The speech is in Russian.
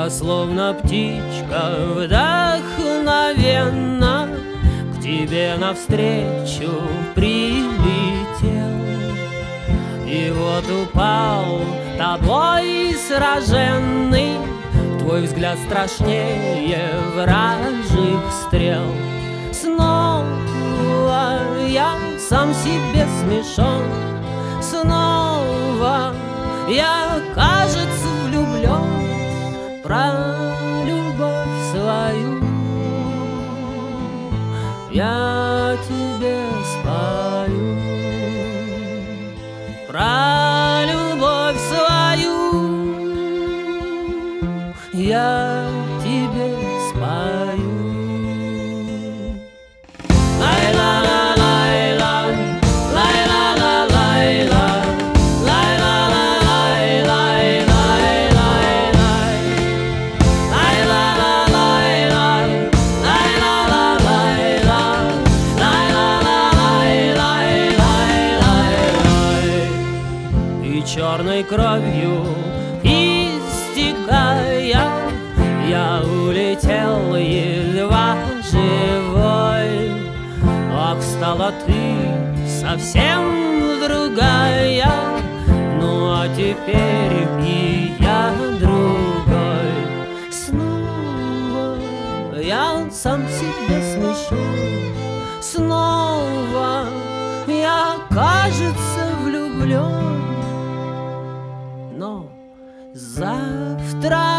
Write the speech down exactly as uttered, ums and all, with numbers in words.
Я словно птичка вдохновенно к тебе навстречу прилетел. И вот упал тобой сраженный, твой взгляд страшнее вражьих стрел. Снова я сам себе смешон, снова я, кажется, влюблен. Про любовь свою я тебе спою. Про любовь свою я тебе спою. Черной кровью истекая, я улетел едва живой. Ах, стала ты совсем другая, ну а теперь и я другой. Снова я сам себе смешон, снова я, кажется, влюблен. Но завтра